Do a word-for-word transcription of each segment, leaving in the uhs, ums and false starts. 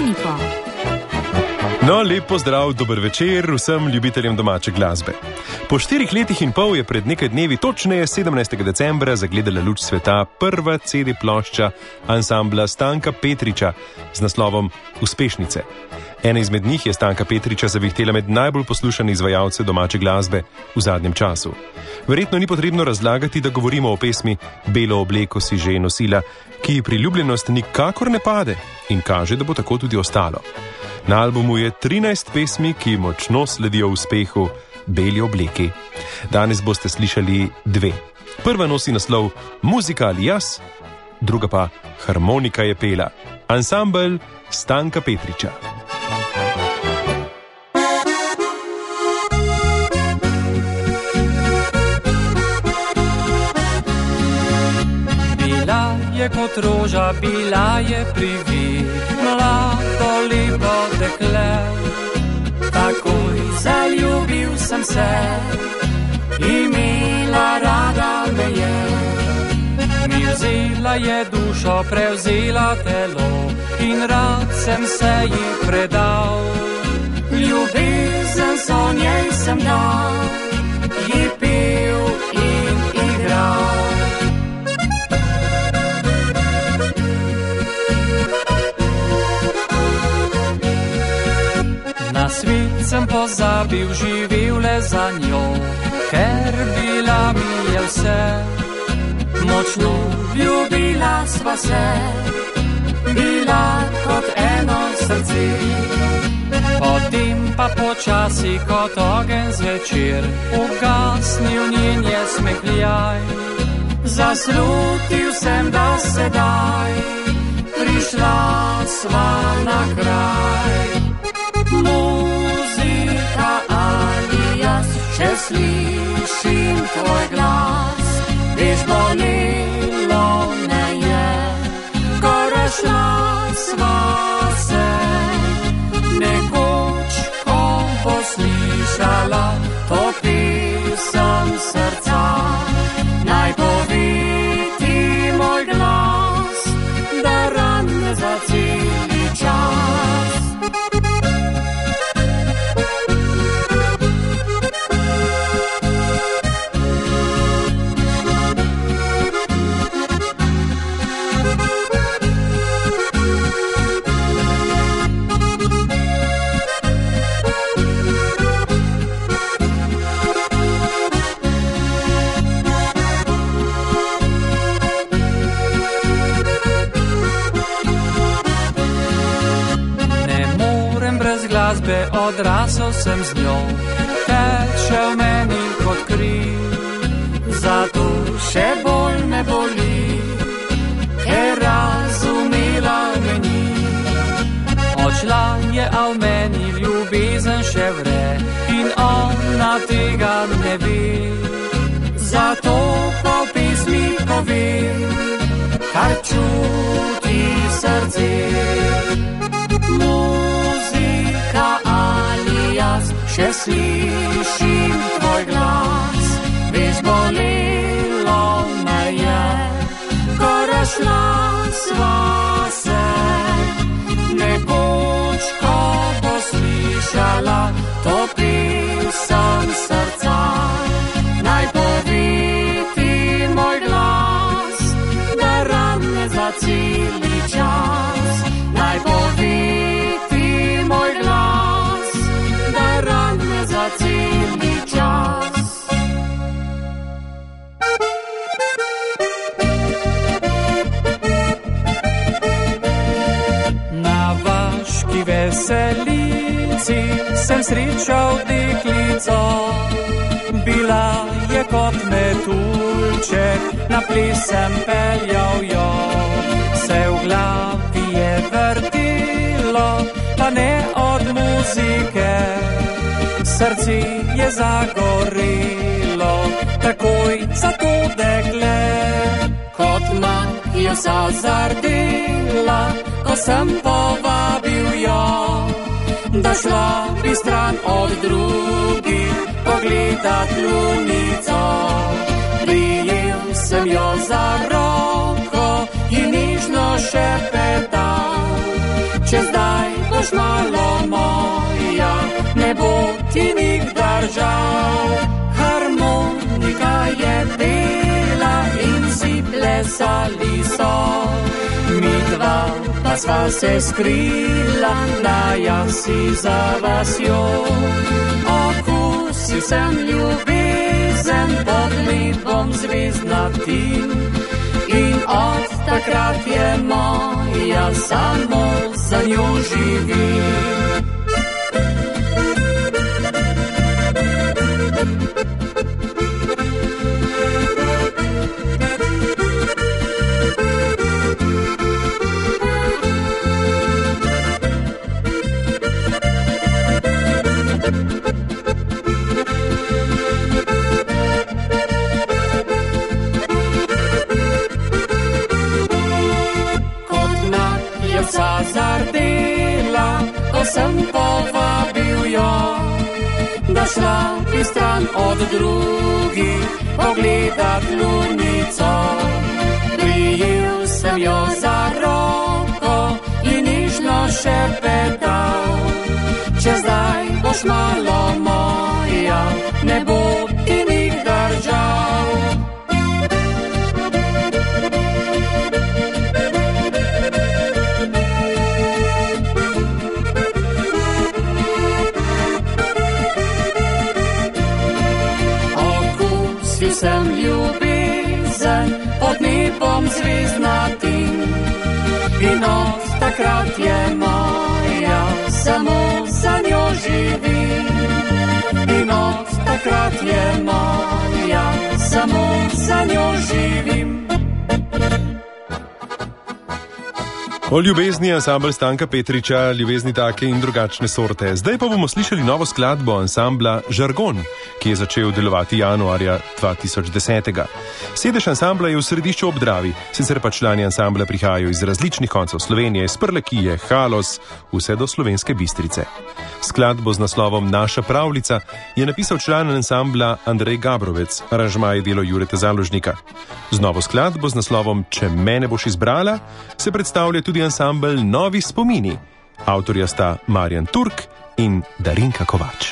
harmoniko. No, lep pozdrav, dober večer vsem ljubiteljem domače glasbe. Po štirih letih in pol je pred nekaj dnevi, točneje sedemnajstega decembra, zagledala luč sveta prva ce de plošča ansambla Stanka Petriča z naslovom Uspešnice. Ena izmed njih je Stanka Petriča zavihtela med najbolj poslušane izvajalce domače glasbe v zadnjem času. Verjetno ni potrebno razlagati, da govorimo o pesmi Belo obleko si že nosila, ki priljubljenost nikakor ne pade in kaže, da bo tako tudi ostalo. Na albumu je trinajst pesmi, ki močno sledijo uspehu Beli obleki. Danes boste slišali dve. Prva nosi naslov Muzika ali jaz, druga pa Harmonika je pela. Ansambel Stanka Petriča. Bila je kot roža, bila je privid, mlado lepo dekle. Takoj zaljubil sem se, imela rada me je. Mi vzela je dušo, prevzela telo in rad sem se ji predal. Ljubezen so njej sem dal, ji pil in igral. Na svet sem pozabil, živel le za njo, ker bila mi je vse. Močno ljubila sva se, bila kot eno srce. Potem pa počasi kot ogenj zvečer ugasnil njen je smehljaj. Zaslutil sem, da sedaj prišla sva na kraj. Muzika ali jaz, če slišim tvoj glas, veš, bolelo me je, ko razšla sva se. Nekoč, ko bo slišala to pesem srca, naj povi ti moj glas, da rane za celi čas. Odrasel sem z njo, teče v meni kot kri, zato še bolj me boli, ker razumela me ni. Odšla je, a v meni ljubezen še vre in ona tega ne ve. Zato po pesmi povem, kar čuti srce. Muzika ali jaz, še slišim tvoj glas, veš, bolelo me je, ko razšla sva se. Nekoč, ko bo slišala to pesem srca, naj povi ti moj glas, da rane za celi čas. Naj povi moj glas, da rane za celi čas. Na vaški veselici sem srečal deklico, bila je kot metuljček, na ples sem peljal jo. Se v glavi je vrtilo, pa ne od muzike, srce je zagorelo, takoj za to dekle. Kot mak jo so zardela, ko sem povabil jo, da šla bi stran od drugih pogledat lunico. Prijel sem jo za roko in nižno šepetal, če zdaj plesali so. Mi dva pa sva se skrila na jasi za vasjo. Okusil sem ljubezen pod nebom zvezdnatim in od takrat je moja, samo za njo živim. Zardela, ko sem povabil jo, da šla bi stran od drugih pogledat lunico. Prijel sem jo za roko in nižno šepetal, če zdaj boš malo moja, ne bo ti nikdar žal. Sem ljubezen pod nebom zvezdnatim in od takrat je moja, samo za njo živim. In od takrat je moja, samo za njo živim. O ljubezni ansambl Stanka Petriča, ljubezni take in drugačne sorte. Zdaj pa bomo slišali novo skladbo ansambla Žargon, ki je začel delovati januarja dva tisoč deset. Sedež ansambla je v središču ob Dravi, sicer pa člani ansambla prihajajo iz različnih koncev Slovenije, iz Prlekije, Halos, vse do Slovenske Bistrice. Skladbo z naslovom Naša pravljica je napisal član ansambla Andrej Gabrovec, aranžma je delo Jureta Založnika. Z novo skladbo z naslovom Če mene boš izbrala se predstavlja tudi ansambl Novi spomini. Avtorja sta Marjan Turk in Darinka Kovač.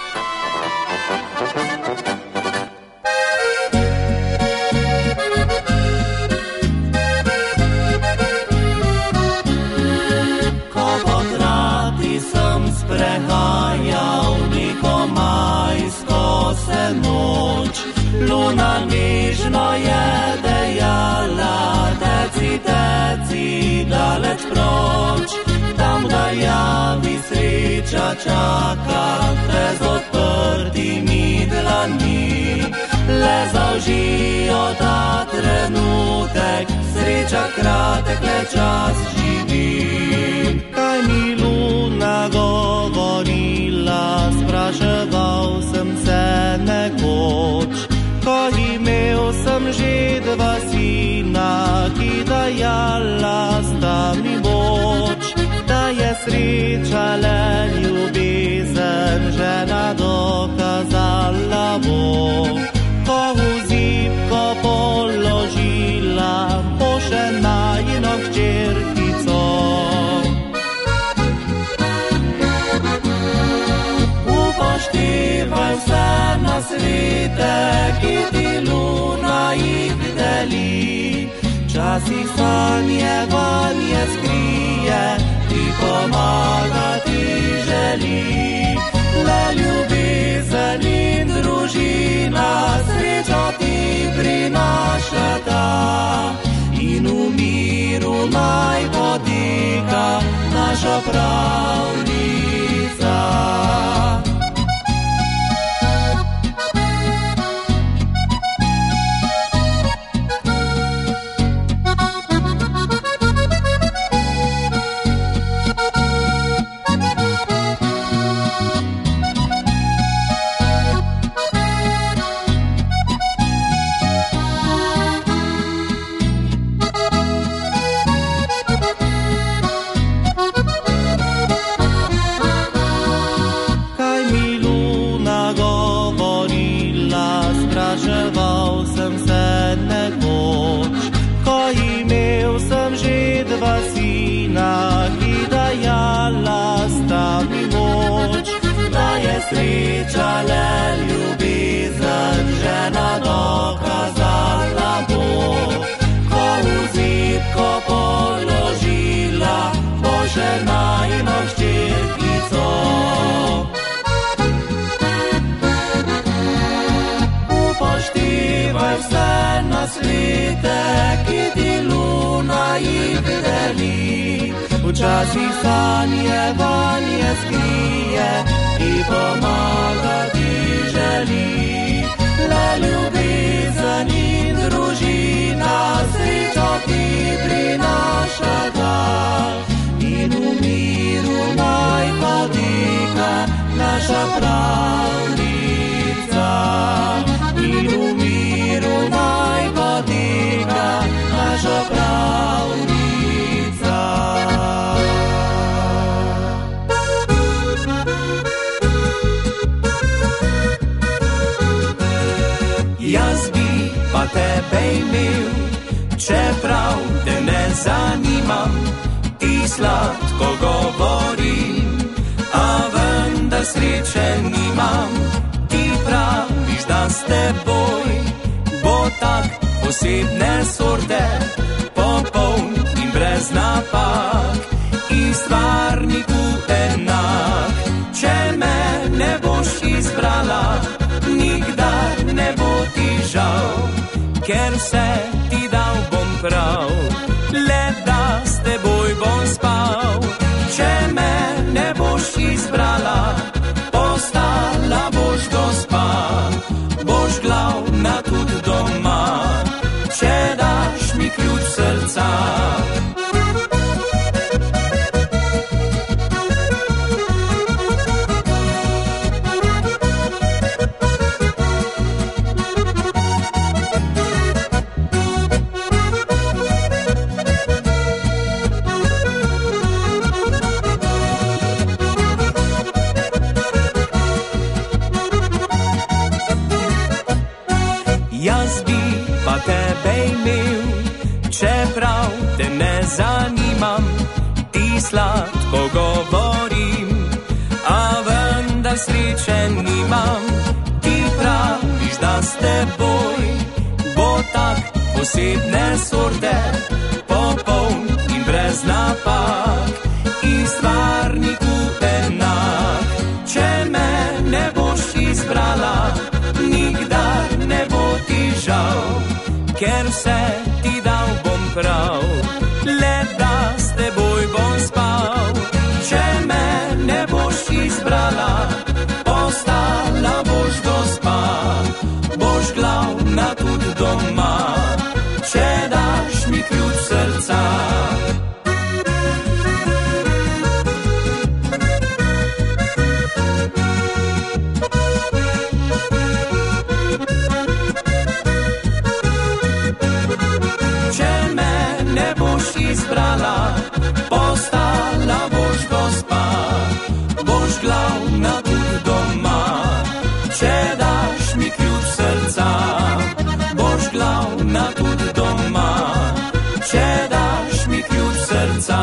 Luna nežno je dejala, teci, teci, daleč proč, tam da javi sreča čaka, te z odprtimi dlanmi. Le zaužijo ta trenutek, sreča kratek, le čas živi. Kaj mi Luna govorila, spraševal sem se nekoč, ko imel sem že dva sina, ki dajala sta mi moč, da je sreča le ljubezen, žena dokazala bo. Ko v zibko položila, bo še najino hčerkico. Upoštevaj vse na svete, ki ti Luna jih deli. Včasih sanje vanje skrije, ti pomagati želi. Le ljubezen in družina srečo ti prinašata in v miru naj poteka naša pravljica. Sreča le ljubezen, žena dokazala bo. Ko ki ti luna jih deli. Včasih sanje vanje skrije i pomaga ti želi. Le ljubezen in družina srečo ti prinaša da. In v miru naj poteka naša pravljica. In v miru naj poteka naša pravljica. Jaz bi pa tebe imel, čeprav te ne zanimam, ti sladko govorim, a vendar sreče nimam. Ti praviš, da s teboj bo tak posebne sorte, popoln in brez napak, in stvarniku enak. Če me ne boš izbrala, nikdar ne bo ti žal, ker vse ti dal bom prav, le da s teboj bom spal. Če me ne boš izbrala, postala boš gospa, boš glavna tudi doma, če daš mi ključ srca. Čeprav te ne zanimam, ti sladko govorim, a vendar sreče nimam. Ti praviš, da s teboj bo tak posebne sorte, popoln in brez napak, in stvarniku enak. Če me ne boš izbrala, nikdar ne bo ti žal, ker vse ti dal bom prav, le da s teboj bom spal. Če me ne boš izbrala, postala boš gospa, boš glavna tudi doma, če daš mi ključ srca. Izbrala, postala boš gospa, boš glavna tudi doma, če daš mi ključ srca. Boš glavna tudi doma, če daš mi ključ srca.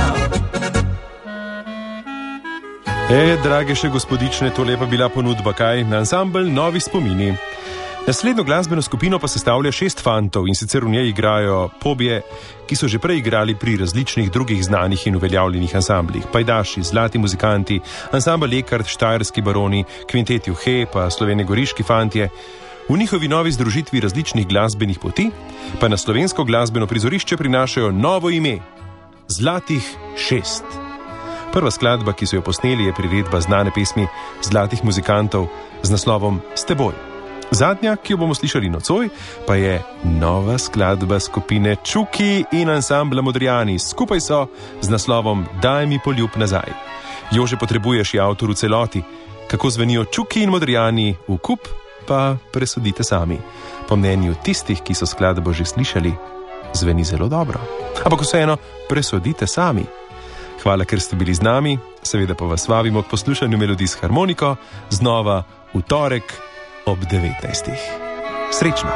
E, drage še gospodične, to lepa bila ponudba, kaj? Ansambel Novi spomini. Naslednjo glasbeno skupino pa sestavlja šest fantov, in sicer v njej igrajo pobje, ki so že prej igrali pri različnih drugih znanih in uveljavljenih ansamblih. Pajdaši, Zlati muzikanti, ansambel Ekart, Štajerski baroni, kvintet Juhe, pa slovenjegoriški fantje. V njihovi novi združitvi različnih glasbenih poti pa na slovensko glasbeno prizorišče prinašajo novo ime – Zlatih šest. Prva skladba, ki so jo posneli, je priredba znane pesmi Zlatih muzikantov z naslovom S teboj. Zadnja, ki jo bomo slišali nocoj, pa je nova skladba skupine Čuki in ansambla Modrijani. Skupaj so z naslovom Daj mi poljub nazaj. Jože potrebuješ je avtor v celoti. Kako zvenijo Čuki in Modrijani v kup, pa presodite sami. Po mnenju tistih, ki so skladbo že slišali, zveni zelo dobro. Ampak vseeno, presodite sami. Hvala, ker ste bili z nami. Seveda pa vas vabimo k poslušanju melodij s harmoniko znova v torek ob devetnajstih. Srečno!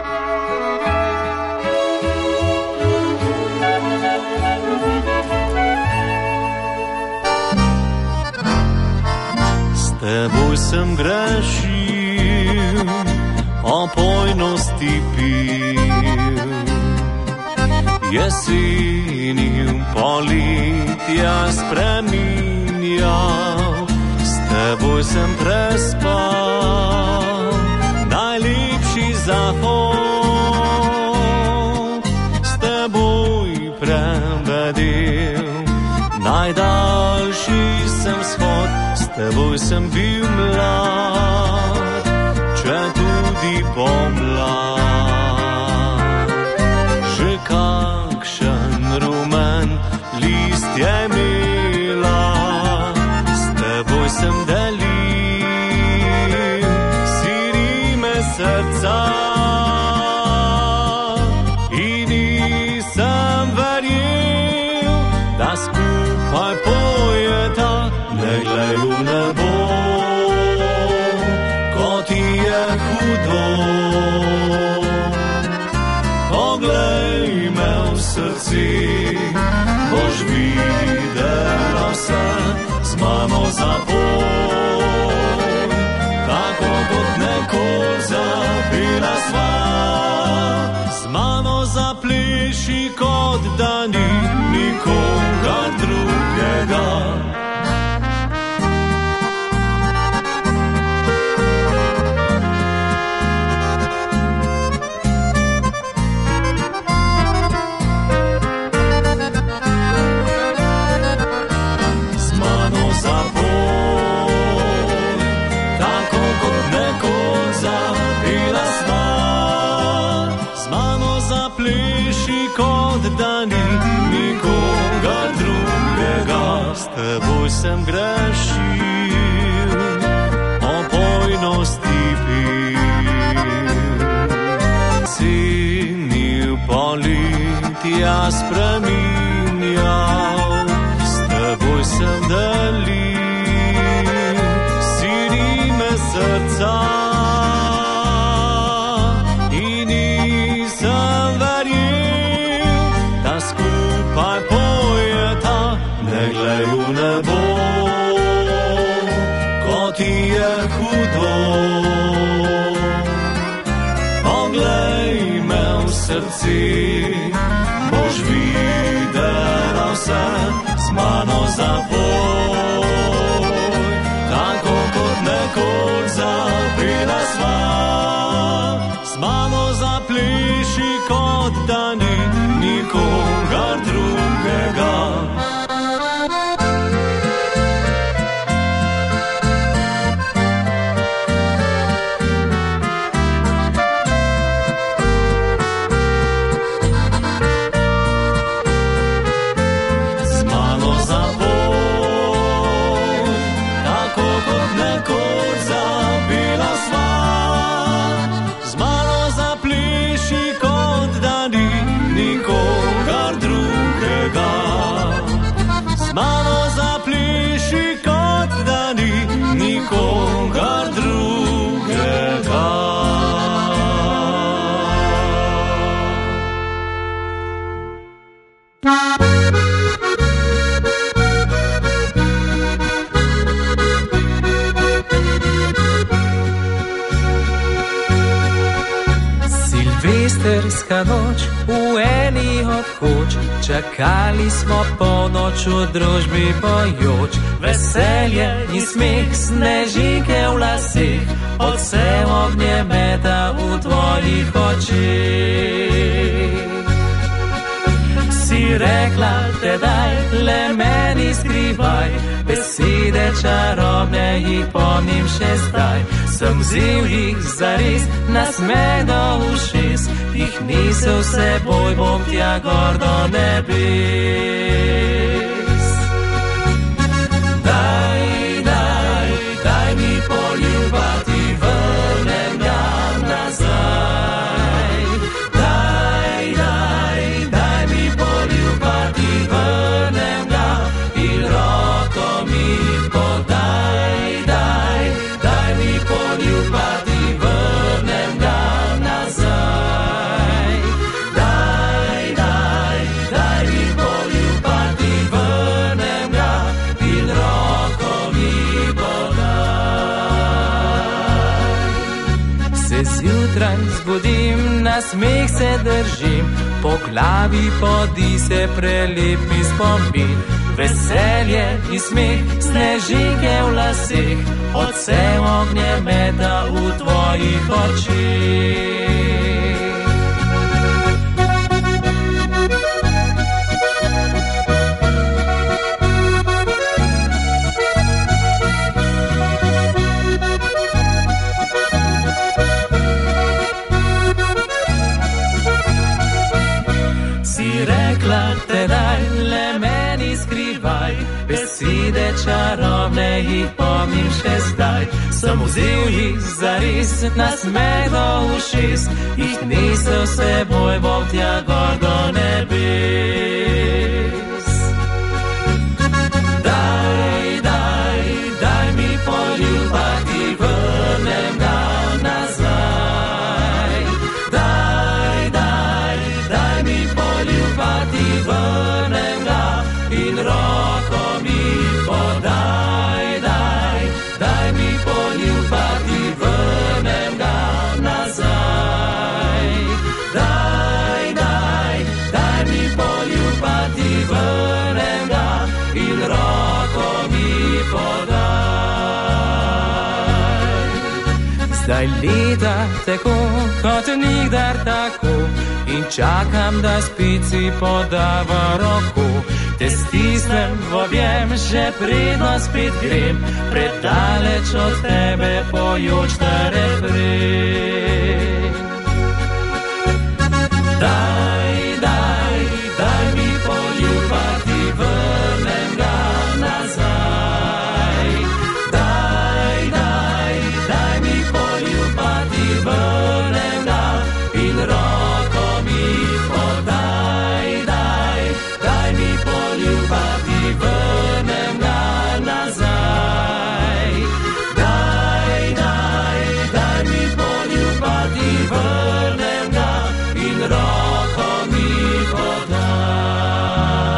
S teboj sem grešil, opojnosti pil, jeseni poletja spreminjal, s teboj sem prespal najlepši zahod. teboj prebedel. Najdaljši sem shod, s teboj sem bil mlad, če tudi pomlad. Že kakšen rumen list je imela, s teboj sem delil sirime srca. In nisem verjel, da skupaj pojeta, ne glej v nebo, ko ti je hudo. Poglej me v srci, boš videla vse, z mano zapoj, tako kot nekoč zabila sva. Z mano zapleši, kot da ni nikogar drugega. S teboj sem grešil, opojnosti pil, sinil politja spreminjal, s teboj sem delil sirime srca. In nisem verjel, da skupaj pojeta, ne glej v nebo, ko ti je hudo. Poglej me v srci, boš videla vse, z mano zapoj, tako kot nekoč zabila sva. Z mano zapleši, kot da ni nikogar drugega. Silvestrska noč, v eni od koč, čakali smo polnoč v družbi pojoč. Veselje in smeh, snežinke v laseh, odsev ognjemeta v tvojih očeh. Si rekla tedaj, le meni skrivaj, besede čarobne jih pomnim še zdaj. Sem vzel jih zares, nasmeh do ušes, jih nisel seboj, bom tja gor do nebes. Daj, daj, daj mi poljubati, vrnem ga nazaj. Daj, daj, daj mi poljubati, vrnem ga in roko mi podaj. Daj, daj mi poljubati, vrnem ga nazaj. Daj, daj, daj mi poljubati, vrnem ga in roko mi podaj. Se zjutraj zbudim, na smeh se držim, po glavi podi se prelep mi spomin. Veselje in smeh, snežinke v laseh, odsev ognjemeta v tvojih očeh. rekla, tedaj le meni skrivaj, besede čarobne jih pomnim še zdaj. Sem vzel jih zaris, nasmeh do ušes, jih nesel seboj bom tja gor do nebes. Daj, daj, daj mi poljubati, vrnem ga nazaj. Daj, daj, daj mi poljubati, vrnem ga in roko mi podaj. Daj, daj mi poljubati, vrnem ga nazaj. Daj, daj, daj mi poljubati, vrnem ga in roko mi podaj. Zdaj leta teko kot nikdar tako in čakam, da spici podava roko. Te stisnem v objem, že predno spet grem, predaleč od tebe pojoč ta refren. Daj, daj, daj mi poljubati, vrnem ga nazaj. Daj, daj, daj mi poljubati, vrnem ga in roko mi podaj. Daj, daj mi poljubati, vrnem ga nazaj. Daj, daj, daj mi poljubati, vrnem ga in roko mi podaj.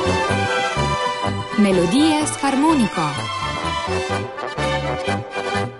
Melodije s harmoniko.